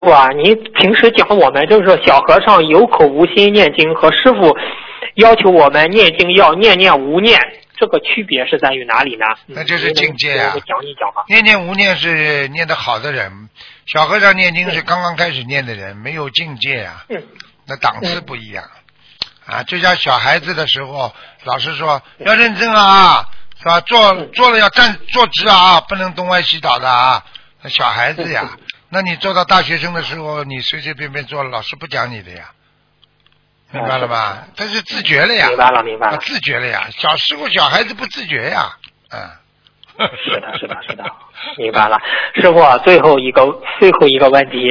啊，你平时讲我们就是说小和尚有口无心念经和师傅要求我们念经要念念无念，这个区别是在于哪里呢？ 那就是境界啊。 我们讲一讲吧。 念念无念是念得好的人，小和尚念经是刚刚开始念的人，没有境界啊。那档次不一样啊。就像小孩子的时候，老师说要认真啊，是吧？做了要坐直啊，不能东歪西倒的啊。那小孩子呀。那你做到大学生的时候，你随随便便做，老师不讲你的呀，明白了吧？他是自觉了呀， 明白了，明白了， 自觉了呀。小时候小孩子不自觉呀， 是的，明白了。师傅，最后一个问题，